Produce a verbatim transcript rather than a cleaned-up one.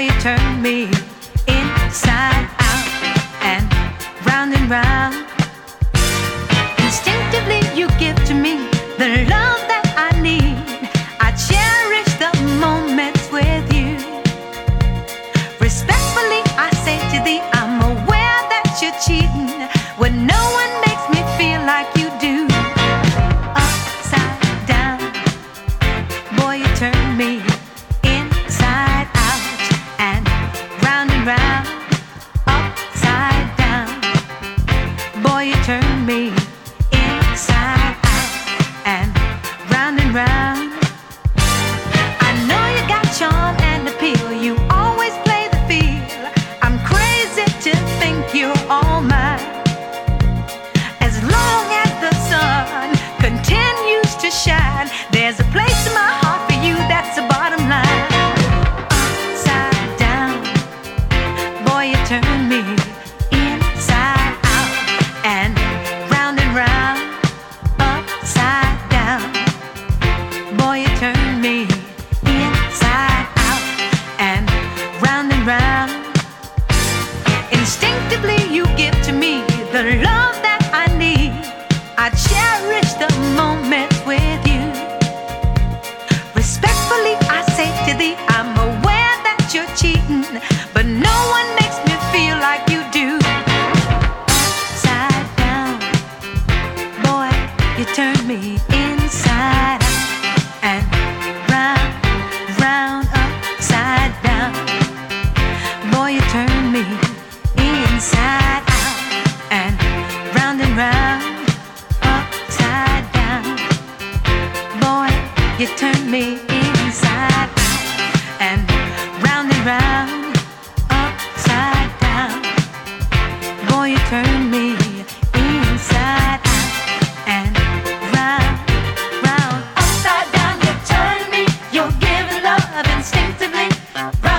you turn me inside out and round and round. Instinctively you give to me the love that I need. I cherish the moments with you. Respectfully I say to thee, I'm aware that you're cheating when no one makes me feel like you do. Upside down, boy, you turn me inside out and round and round. Upside down, boy, you turn me inside out and round and round. I know you got charm and appeal, you always play the field. I'm crazy to think you're all mine. As long as the sun continues to shine, there's a place in my heart for you, that's the bottom line. Upside down, boy, you turn me inside out and round and round. Upside down, boy, you turn me inside out and round and round. Instinctively you give to me the love that I need. I cherish the moments with you. Respectfully I say to thee, I'm aware that you're cheating, but no one makes me feel like you do. Upside down, boy, you turn me inside out and round, round, upside down. Boy, you turn me inside out and round and round. Upside down, boy, you turn me inside out and round and round. Upside down, boy, you turn me inside out and round, round. Upside down, you turn me. You're giving love instinctively. Round